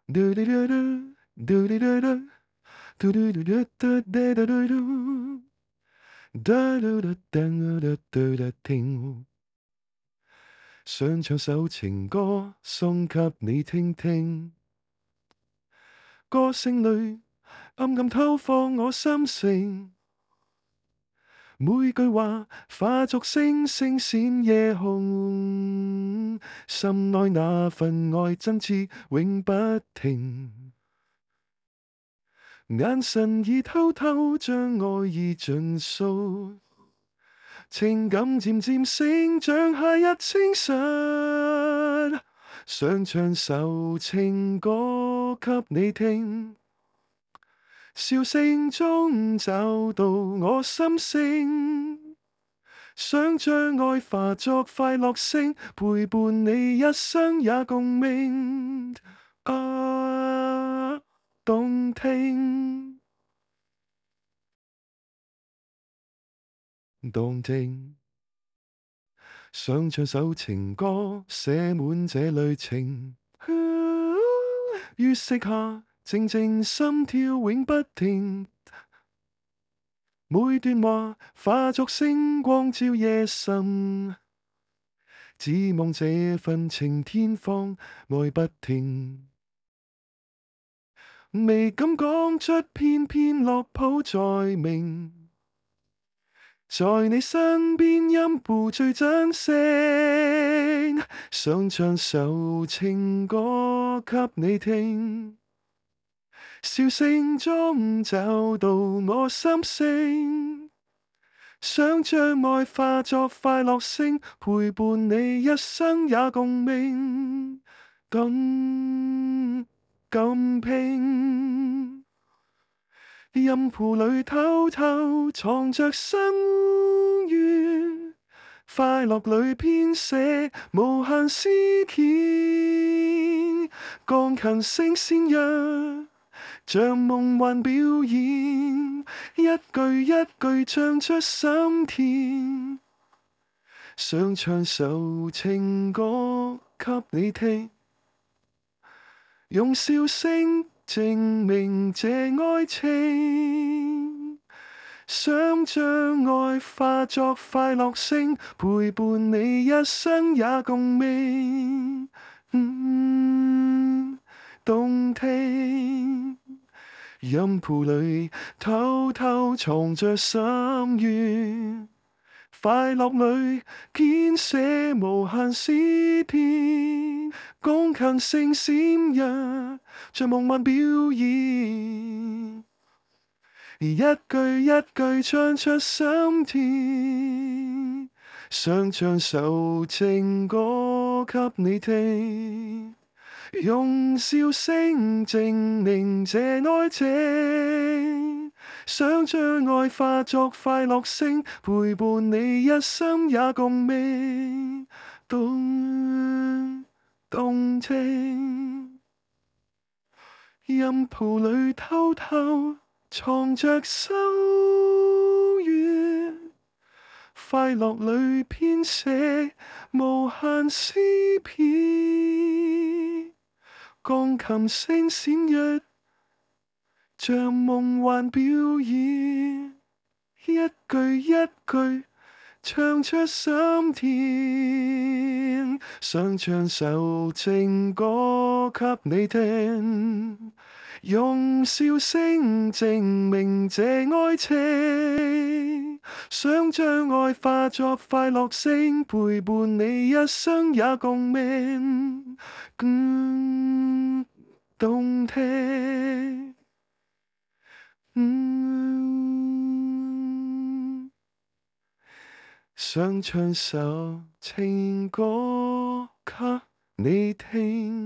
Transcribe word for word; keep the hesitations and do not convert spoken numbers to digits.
嘟嘟嘟嘟，嘟嘟嘟嘟，嘟嘟嘟嘟嘟嘟嘟嘟嘟，嘟嘟嘟嘟嘟嘟嘟聽。想唱首情歌送給你聽聽，歌聲裏暗暗透放我心聲，每句話化作星星閃夜空，心內那份愛真摯永不停，眼神已偷偷將愛意盡訴，情感漸漸成長夏日清晨，想唱首情歌給你聽，笑聲中找到我心聲，想將愛化作快樂聲，陪伴你一生也共鳴。啊，動聽，動聽。想唱首情歌，寫滿這旅程。於色下，靜靜心跳永不停。每段話化作星光照夜深，只望這份情天荒愛不停。未敢講出，偏偏落譜在明。在你身邊音符最真聲，想唱首情歌給你聽，笑聲中找到我心聲，想將愛化作快樂聲，陪伴你一生也共鳴，更感拼。音符裏偷偷藏着心願，快樂裏編寫無限詩篇，鋼琴聲閃躍，像夢幻表演，一句一句唱出心田，想唱首情歌給你聽，用笑聲證明這愛情，想將愛化作快樂聲，陪伴你一生也共鳴。嗯，動聽，音符裏偷偷藏着心願，快樂裏編寫無限詩篇，鋼琴聲閃耀，像夢幻表演，一句一句唱出心田，想唱首情歌給你聽，用笑聲證明這愛情，想將愛化作快樂聲，陪伴你一生也共鳴，動動聽。音譜裏偷偷藏着修遠，快樂裏編寫無限詩篇，鋼琴聲閃躍，像夢幻表演，一句一句唱出心田，想唱首情歌給你聽，用笑聲證明這愛情，想將愛化作快樂聲，陪伴你一生也共鳴，嗯，動聽，嗯，想唱首情歌給你聽。